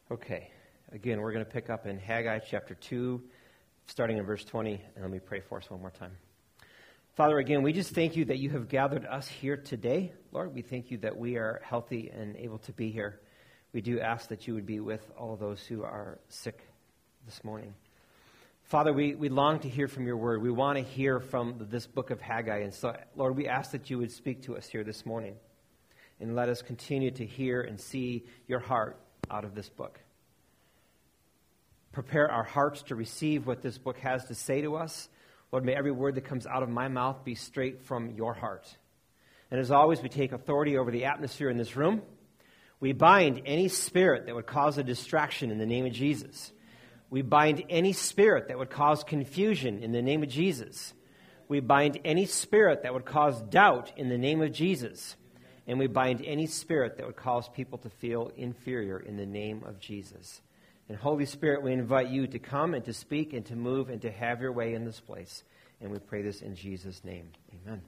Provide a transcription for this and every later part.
Okay, again, we're going to pick up in Haggai chapter 2, starting in verse 20, and let me pray for us one more time. Father, again, we just thank you that you have gathered us here today. Lord, we thank you that we are healthy and able to be here. We do ask that you would be with all those who are sick this morning. Father, we long to hear from your word. We want to hear from this book of Haggai. And so, Lord, we ask that you would speak to us here this morning. And let us continue to hear and see your heart out of this book. Prepare our hearts to receive what this book has to say to us. Lord, may every word that comes out of my mouth be straight from your heart. And as always, we take authority over the atmosphere in this room. We bind any spirit that would cause a distraction in the name of Jesus. We bind any spirit that would cause confusion in the name of Jesus. We bind any spirit that would cause doubt in the name of Jesus. And we bind any spirit that would cause people to feel inferior in the name of Jesus. And Holy Spirit, we invite you to come and to speak and to move and to have your way in this place. And we pray this in Jesus' name. Amen.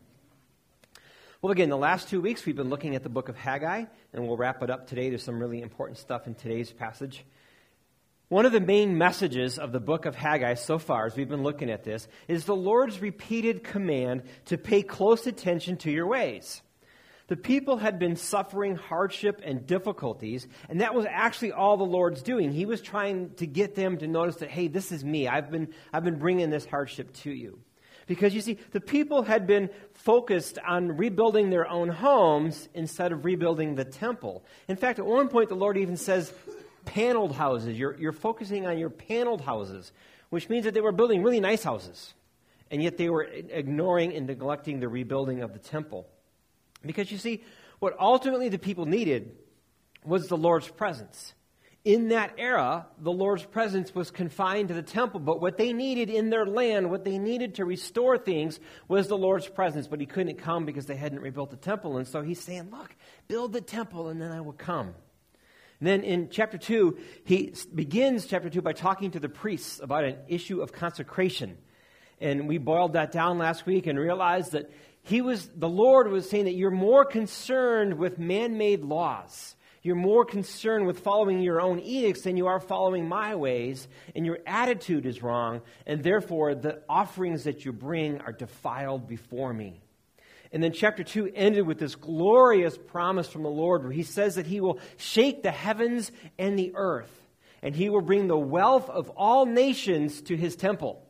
Well, again, the last 2 weeks we've been looking at the book of Haggai, and we'll wrap it up today. There's some really important stuff in today's passage. One of the main messages of the book of Haggai so far, as we've been looking at this, is the Lord's repeated command to pay close attention to your ways. The people had been suffering hardship and difficulties, and that was actually all the Lord's doing. He was trying to get them to notice that, hey, this is me. I've been bringing this hardship to you. Because you see, the people had been focused on rebuilding their own homes instead of rebuilding the temple. In fact, at one point, the Lord even says, paneled houses. You're focusing on your paneled houses, which means that they were building really nice houses, and yet they were ignoring and neglecting the rebuilding of the temple. Because you see, what ultimately the people needed was the Lord's presence. In that era, the Lord's presence was confined to the temple, but what they needed in their land, what they needed to restore things, was the Lord's presence. But he couldn't come because they hadn't rebuilt the temple. And so he's saying, look, build the temple and then I will come. And then in chapter 2, he begins chapter 2 by talking to the priests about an issue of consecration. And we boiled that down last week and realized that the Lord was saying that you're more concerned with man-made laws. You're more concerned with following your own edicts than you are following my ways, and your attitude is wrong, and therefore the offerings that you bring are defiled before me. And then chapter 2 ended with this glorious promise from the Lord where he says that he will shake the heavens and the earth, and he will bring the wealth of all nations to his temple.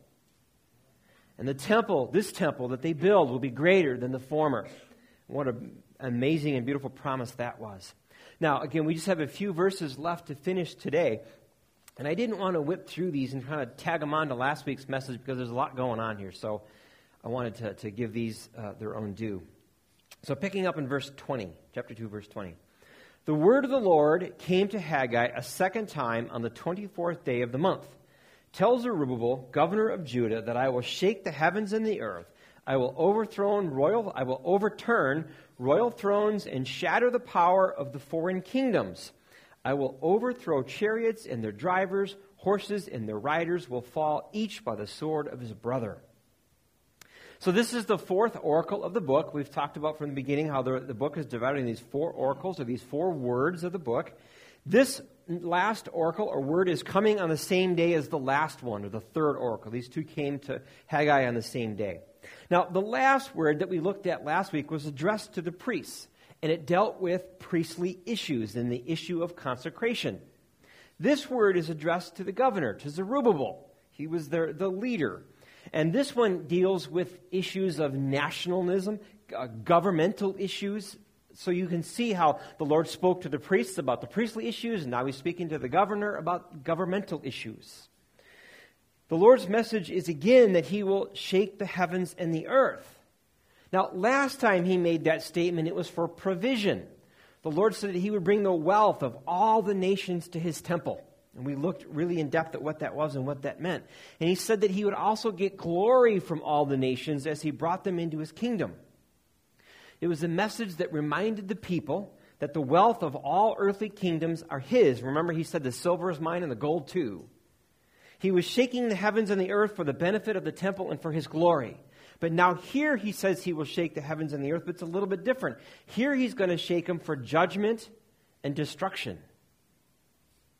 And the temple, this temple that they build, will be greater than the former. What an amazing and beautiful promise that was. Now, again, we just have a few verses left to finish today. And I didn't want to whip through these and kind of tag them on to last week's message because there's a lot going on here. So I wanted to give these their own due. So picking up in verse 20, chapter 2, verse 20. The word of the Lord came to Haggai a second time on the 24th day of the month. Tell Zerubbabel, governor of Judah, that I will shake the heavens and the earth. I will overturn royal thrones and shatter the power of the foreign kingdoms. I will overthrow chariots and their drivers, horses and their riders will fall, each by the sword of his brother. So this is the fourth oracle of the book. We've talked about from the beginning how the book is divided into these four oracles, or these four words of the book. This last oracle or word is coming on the same day as the last one, or the third oracle. These two came to Haggai on the same day. Now, the last word that we looked at last week was addressed to the priests, and it dealt with priestly issues and the issue of consecration. This word is addressed to the governor, to Zerubbabel. He was the leader. And this one deals with issues of nationalism, governmental issues. So you can see how the Lord spoke to the priests about the priestly issues, and now he's speaking to the governor about governmental issues. The Lord's message is again that he will shake the heavens and the earth. Now, last time he made that statement, it was for provision. The Lord said that he would bring the wealth of all the nations to his temple. And we looked really in depth at what that was and what that meant. And he said that he would also get glory from all the nations as he brought them into his kingdom. It was a message that reminded the people that the wealth of all earthly kingdoms are his. Remember, he said the silver is mine and the gold too. He was shaking the heavens and the earth for the benefit of the temple and for his glory. But now here he says he will shake the heavens and the earth, but it's a little bit different. Here he's going to shake them for judgment and destruction.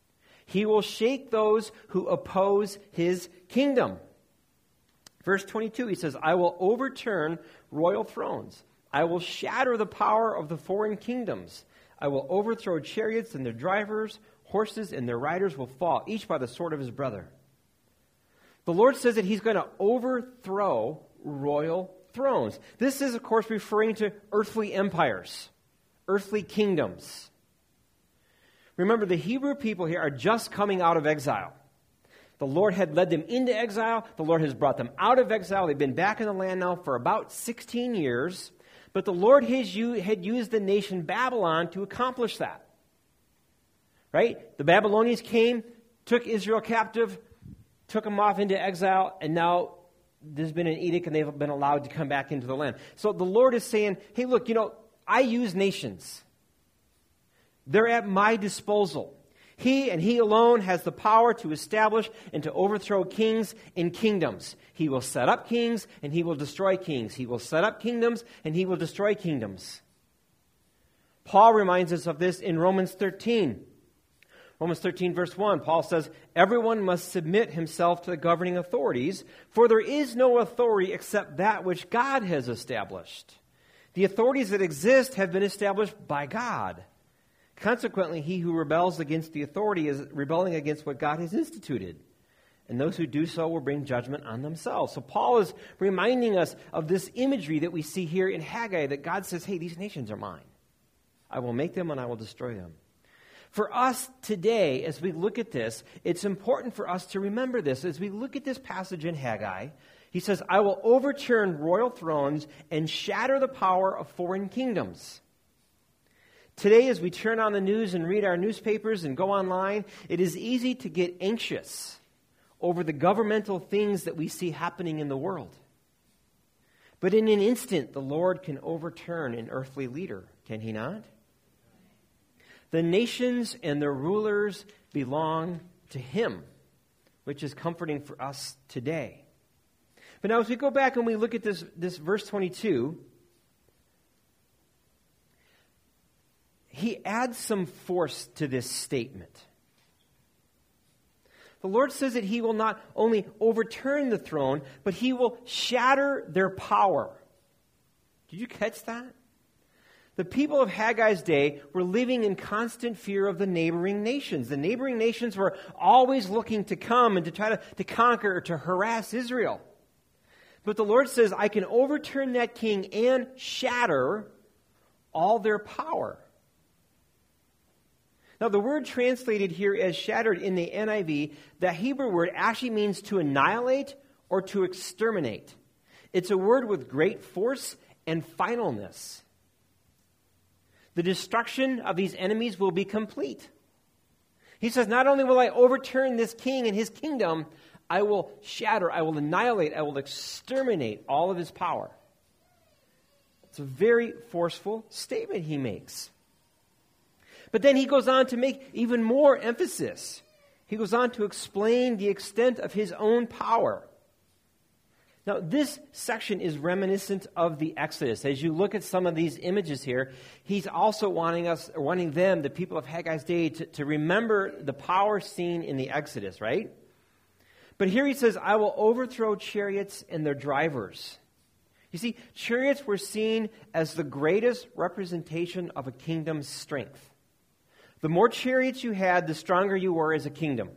He will shake those who oppose his kingdom. Verse 22, he says, I will overturn royal thrones. I will shatter the power of the foreign kingdoms. I will overthrow chariots and their drivers. Horses and their riders will fall, each by the sword of his brother. The Lord says that he's going to overthrow royal thrones. This is, of course, referring to earthly empires, earthly kingdoms. Remember, the Hebrew people here are just coming out of exile. The Lord had led them into exile. The Lord has brought them out of exile. They've been back in the land now for about 16 years. But the Lord had used the nation Babylon to accomplish that. Right? The Babylonians came, took Israel captive, took them off into exile, and now there's been an edict and they've been allowed to come back into the land. So the Lord is saying, hey, look, I use nations. They're at my disposal. He and he alone has the power to establish and to overthrow kings and kingdoms. He will set up kings and he will destroy kings. He will set up kingdoms and he will destroy kingdoms. Paul reminds us of this in Romans 13. Romans 13, verse 1, Paul says, everyone must submit himself to the governing authorities, for there is no authority except that which God has established. The authorities that exist have been established by God. Consequently, he who rebels against the authority is rebelling against what God has instituted. And those who do so will bring judgment on themselves. So Paul is reminding us of this imagery that we see here in Haggai, that God says, hey, these nations are mine. I will make them and I will destroy them. For us today, as we look at this, it's important for us to remember this. As we look at this passage in Haggai, he says, I will overturn royal thrones and shatter the power of foreign kingdoms. Today, as we turn on the news and read our newspapers and go online, it is easy to get anxious over the governmental things that we see happening in the world. But in an instant, the Lord can overturn an earthly leader, can he not? The nations and their rulers belong to him, which is comforting for us today. But now as we go back and we look at this verse 22, he adds some force to this statement. The Lord says that he will not only overturn the throne, but he will shatter their power. Did you catch that? The people of Haggai's day were living in constant fear of the neighboring nations. The neighboring nations were always looking to come and to try to conquer or to harass Israel. But the Lord says, I can overturn that king and shatter all their power. Now, the word translated here as shattered in the NIV, the Hebrew word actually means to annihilate or to exterminate. It's a word with great force and finalness. The destruction of these enemies will be complete. He says, not only will I overturn this king and his kingdom, I will shatter, I will annihilate, I will exterminate all of his power. It's a very forceful statement he makes. But then he goes on to make even more emphasis. He goes on to explain the extent of his own power. Now, this section is reminiscent of the Exodus. As you look at some of these images here, he's also wanting them, the people of Haggai's day, to remember the power seen in the Exodus, right? But here he says, I will overthrow chariots and their drivers. You see, chariots were seen as the greatest representation of a kingdom's strength. The more chariots you had, the stronger you were as a kingdom.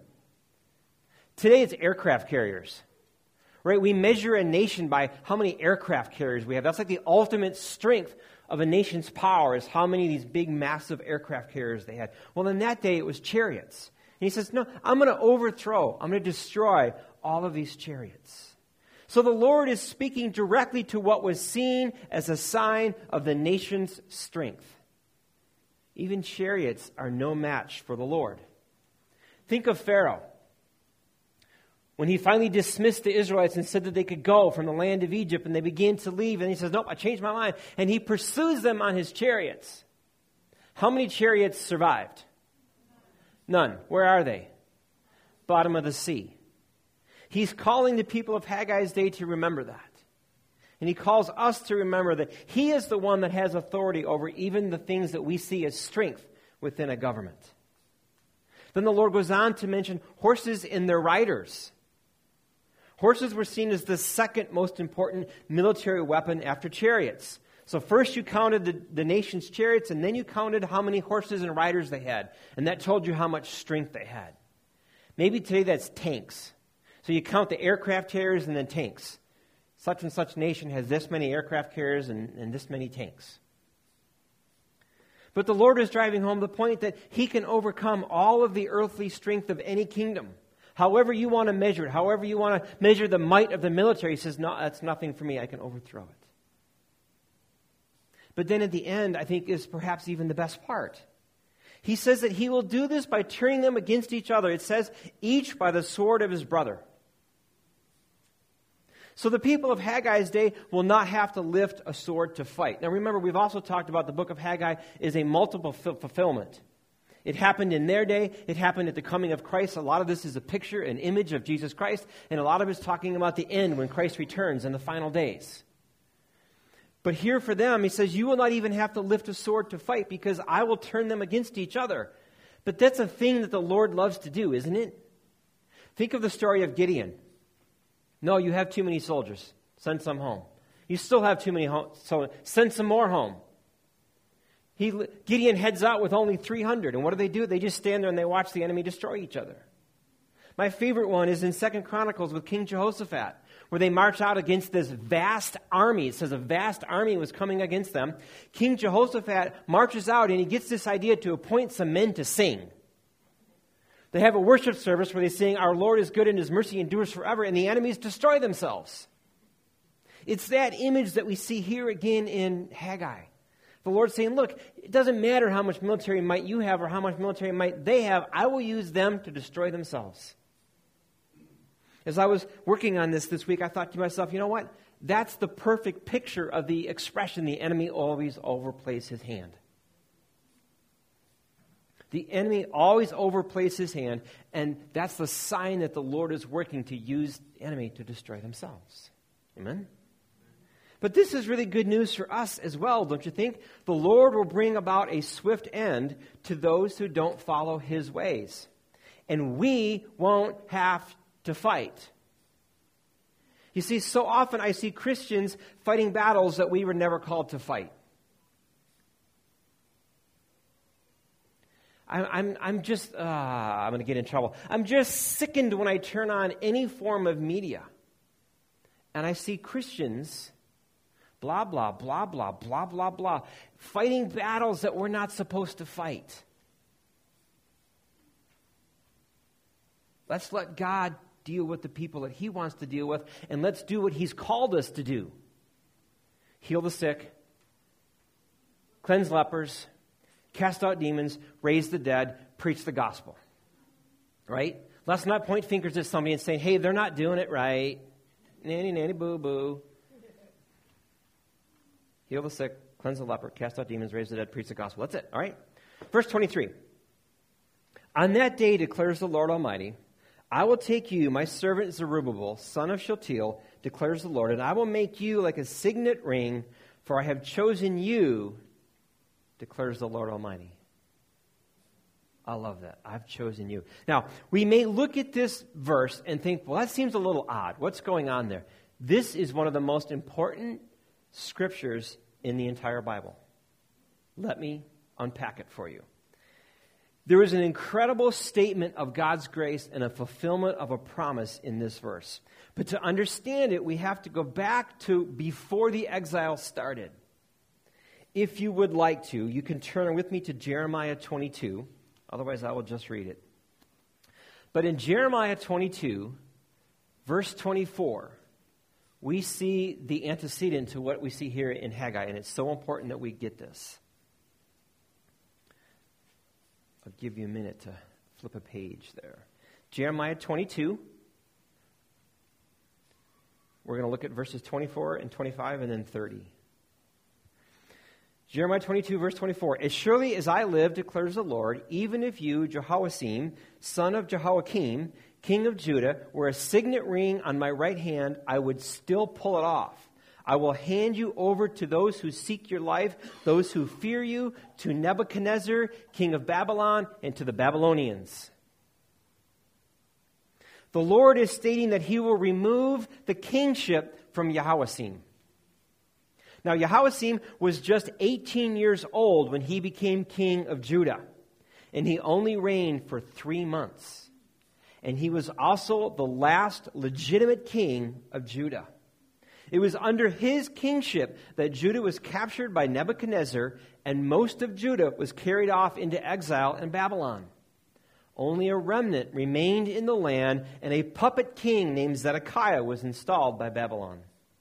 Today it's aircraft carriers. Right? We measure a nation by how many aircraft carriers we have. That's like the ultimate strength of a nation's power, is how many of these big, massive aircraft carriers they had. Well, in that day, it was chariots. And he says, no, I'm going to overthrow, I'm going to destroy all of these chariots. So the Lord is speaking directly to what was seen as a sign of the nation's strength. Even chariots are no match for the Lord. Think of Pharaoh. When he finally dismissed the Israelites and said that they could go from the land of Egypt, and they began to leave, and he says, nope, I changed my mind. And he pursues them on his chariots. How many chariots survived? None. Where are they? Bottom of the sea. He's calling the people of Haggai's day to remember that. And he calls us to remember that he is the one that has authority over even the things that we see as strength within a government. Then the Lord goes on to mention horses and their riders. Horses were seen as the second most important military weapon after chariots. So first you counted the nation's chariots, and then you counted how many horses and riders they had. And that told you how much strength they had. Maybe today that's tanks. So you count the aircraft carriers and then tanks. Such and such nation has this many aircraft carriers and this many tanks. But the Lord is driving home the point that He can overcome all of the earthly strength of any kingdom. However you want to measure it, however you want to measure the might of the military, He says, no, that's nothing for me. I can overthrow it. But then at the end, I think, is perhaps even the best part. He says that He will do this by turning them against each other. It says, each by the sword of his brother. So the people of Haggai's day will not have to lift a sword to fight. Now remember, we've also talked about the book of Haggai is a multiple fulfillment. It happened in their day. It happened at the coming of Christ. A lot of this is a picture, an image of Jesus Christ. And a lot of it is talking about the end when Christ returns in the final days. But here for them, He says, you will not even have to lift a sword to fight because I will turn them against each other. But that's a thing that the Lord loves to do, isn't it? Think of the story of Gideon. No, you have too many soldiers. Send some home. You still have too many so send some more home. Gideon heads out with only 300. And what do? They just stand there and they watch the enemy destroy each other. My favorite one is in 2 Chronicles with King Jehoshaphat, where they march out against this vast army. It says a vast army was coming against them. King Jehoshaphat marches out and he gets this idea to appoint some men to sing. They have a worship service where they sing, our Lord is good and His mercy endures forever, and the enemies destroy themselves. It's that image that we see here again in Haggai. The Lord's saying, look, it doesn't matter how much military might you have or how much military might they have. I will use them to destroy themselves. As I was working on this week, I thought to myself, you know what? That's the perfect picture of the expression, the enemy always overplays his hand. The enemy always overplays his hand, and that's the sign that the Lord is working to use the enemy to destroy themselves. Amen? But this is really good news for us as well, don't you think? The Lord will bring about a swift end to those who don't follow His ways. And we won't have to fight. You see, so often I see Christians fighting battles that we were never called to fight. I'm going to get in trouble. I'm just sickened when I turn on any form of media and I see Christians, blah, blah, blah, blah, blah, blah, blah, fighting battles that we're not supposed to fight. Let's let God deal with the people that He wants to deal with, and let's do what He's called us to do. Heal the sick, cleanse lepers, cast out demons, raise the dead, preach the gospel. Right? Let's not point fingers at somebody and say, hey, they're not doing it right. Nanny, nanny, boo, boo. Heal the sick, cleanse the leper, cast out demons, raise the dead, preach the gospel. That's it, all right? Verse 23. On that day, declares the Lord Almighty, I will take you, my servant Zerubbabel, son of Shealtiel, declares the Lord, and I will make you like a signet ring, for I have chosen you, declares the Lord Almighty. I love that. I've chosen you. Now, we may look at this verse and think, well, that seems a little odd. What's going on there? This is one of the most important scriptures in the entire Bible. Let me unpack it for you. There is an incredible statement of God's grace and a fulfillment of a promise in this verse. But to understand it, we have to go back to before the exile started. If you would like to, you can turn with me to Jeremiah 22. Otherwise, I will just read it. But in Jeremiah 22, verse 24, we see the antecedent to what we see here in Haggai, and it's so important that we get this. I'll give you a minute to flip a page there. Jeremiah 22. We're going to look at verses 24 and 25 and then 30. Jeremiah 22, verse 24. As surely as I live, declares the Lord, even if you, Jehoiakim, son of Jehoiakim, king of Judah, were a signet ring on my right hand, I would still pull it off. I will hand you over to those who seek your life, those who fear you, to Nebuchadnezzar, king of Babylon, and to the Babylonians. The Lord is stating that he will remove the kingship from Jehoiachin. Now, Jehoiachin was just 18 years old when he became king of Judah, and he only reigned for 3 months. And he was also the last legitimate king of Judah. It was under his kingship that Judah was captured by Nebuchadnezzar, and most of Judah was carried off into exile in Babylon. Only a remnant remained in the land, and a puppet king named Zedekiah was installed by Babylon.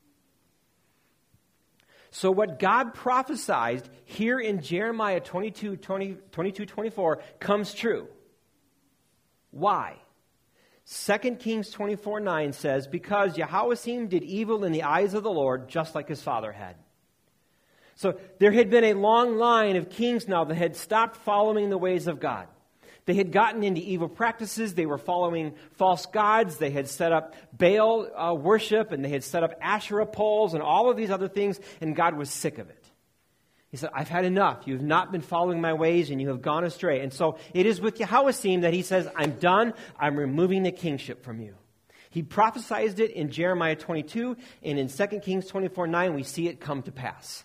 So what God prophesied here in Jeremiah 22:24 comes true. Why? 2 Kings 24:9 says, because Jehoiachin did evil in the eyes of the Lord, just like his father had. So there had been a long line of kings now that had stopped following the ways of God. They had gotten into evil practices. They were following false gods. They had set up Baal worship, and they had set up Asherah poles and all of these other things, and God was sick of it. He said, I've had enough. You have not been following my ways, and you have gone astray. And so it is with Jehoiachin that he says, I'm done. I'm removing the kingship from you. He prophesied it in Jeremiah 22, and in 2 Kings 24:9, we see it come to pass.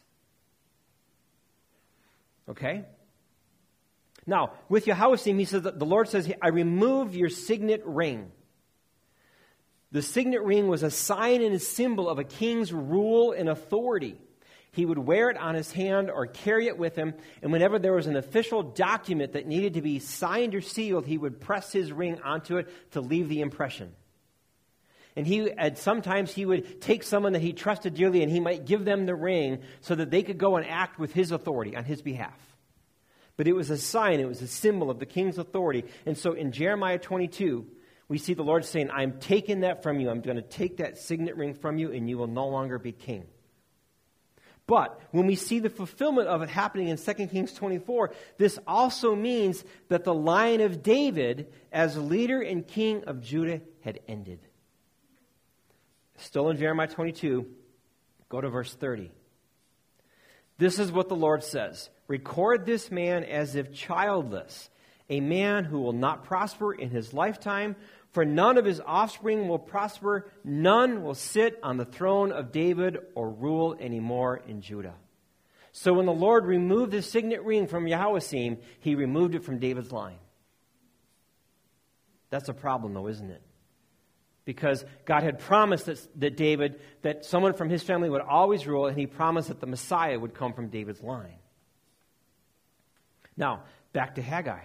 Okay? Now, with Jehoiachin, he says that the Lord says, I remove your signet ring. The signet ring was a sign and a symbol of a king's rule and authority. He would wear it on his hand or carry it with him, and whenever there was an official document that needed to be signed or sealed, he would press his ring onto it to leave the impression. And sometimes he would take someone that he trusted dearly, and he might give them the ring so that they could go and act with his authority on his behalf. But it was a sign, it was a symbol of the king's authority. And so in Jeremiah 22, we see the Lord saying, I'm taking that from you. I'm going to take that signet ring from you, and you will no longer be king. But when we see the fulfillment of it happening in 2 Kings 24, this also means that the line of David as leader and king of Judah had ended. Still in Jeremiah 22, go to verse 30. This is what the Lord says. Record this man as if childless, a man who will not prosper in his lifetime, for none of his offspring will prosper, none will sit on the throne of David or rule anymore in Judah. So when the Lord removed the signet ring from Jehoiachin, he removed it from David's line. That's a problem though, isn't it? Because God had promised that someone from his family would always rule, and he promised that the Messiah would come from David's line. Now, back to Haggai.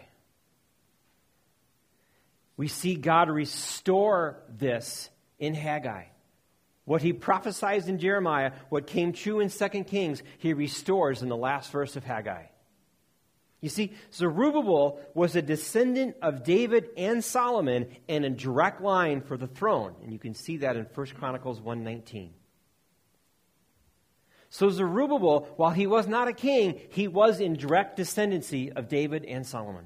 We see God restore this in Haggai. What he prophesied in Jeremiah, what came true in 2 Kings, he restores in the last verse of Haggai. You see, Zerubbabel was a descendant of David and Solomon and a direct line for the throne. And you can see that in 1 Chronicles 1:19. So Zerubbabel, while he was not a king, he was in direct descendancy of David and Solomon.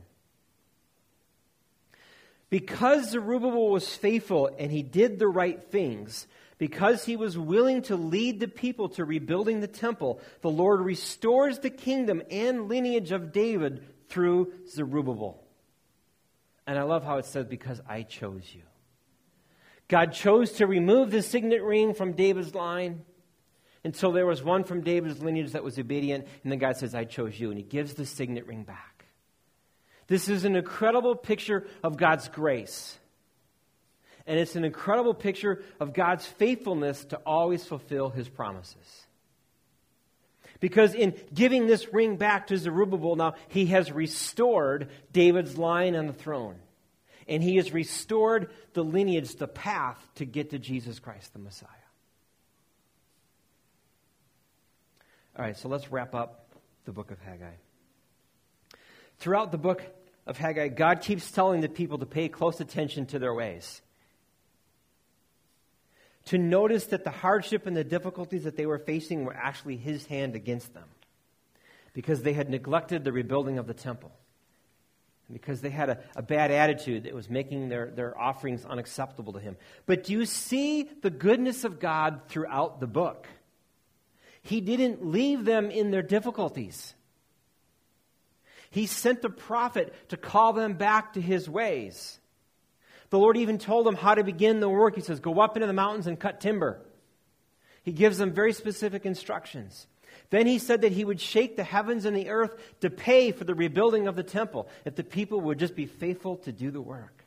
Because Zerubbabel was faithful and he did the right things, because he was willing to lead the people to rebuilding the temple, the Lord restores the kingdom and lineage of David through Zerubbabel. And I love how it says, because I chose you. God chose to remove the signet ring from David's line until there was one from David's lineage that was obedient, and then God says, I chose you, and he gives the signet ring back. This is an incredible picture of God's grace. And it's an incredible picture of God's faithfulness to always fulfill his promises. Because in giving this ring back to Zerubbabel, now he has restored David's line on the throne. And he has restored the lineage, the path to get to Jesus Christ, the Messiah. All right, so let's wrap up the book of Haggai. Throughout the book of Haggai, God keeps telling the people to pay close attention to their ways. To notice that the hardship and the difficulties that they were facing were actually his hand against them. Because they had neglected the rebuilding of the temple. Because they had a bad attitude that was making their offerings unacceptable to him. But do you see the goodness of God throughout the book? He didn't leave them in their difficulties. He sent a prophet to call them back to his ways. The Lord even told them how to begin the work. He says, go up into the mountains and cut timber. He gives them very specific instructions. Then he said that he would shake the heavens and the earth to pay for the rebuilding of the temple if the people would just be faithful to do the work.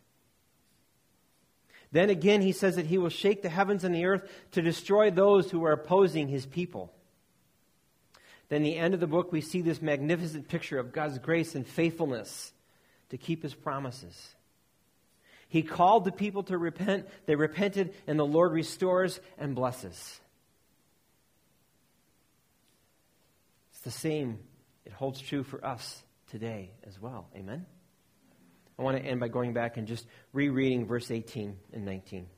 Then again, he says that he will shake the heavens and the earth to destroy those who are opposing his people. Then, at the end of the book, we see this magnificent picture of God's grace and faithfulness to keep his promises. He called the people to repent. They repented, and the Lord restores and blesses. It's the same. It holds true for us today as well. Amen? I want to end by going back and just rereading verse 18 and 19.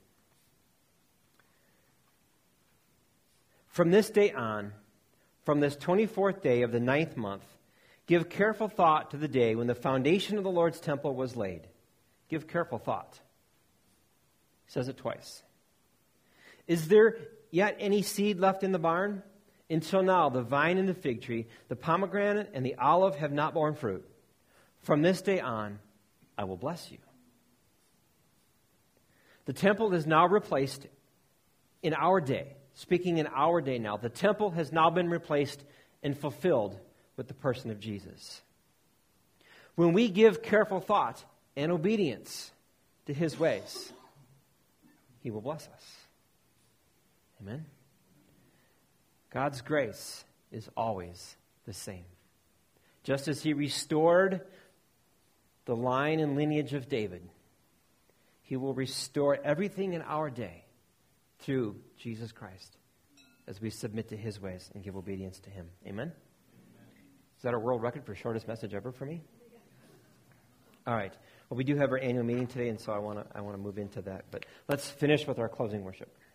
From this day on, from this 24th day of the 9th month, give careful thought to the day when the foundation of the Lord's temple was laid. Give careful thought. He says it twice. Is there yet any seed left in the barn? Until now, the vine and the fig tree, the pomegranate and the olive have not borne fruit. From this day on, I will bless you. The temple is now replaced in our day. Speaking in our day now, the temple has now been replaced and fulfilled with the person of Jesus. When we give careful thought and obedience to his ways, he will bless us. Amen? God's grace is always the same. Just as he restored the line and lineage of David, he will restore everything in our day through Jesus Christ as we submit to his ways and give obedience to him. Amen? Is that a world record for shortest message ever for me? All right. Well, we do have our annual meeting today, and so I want to move into that. But let's finish with our closing worship.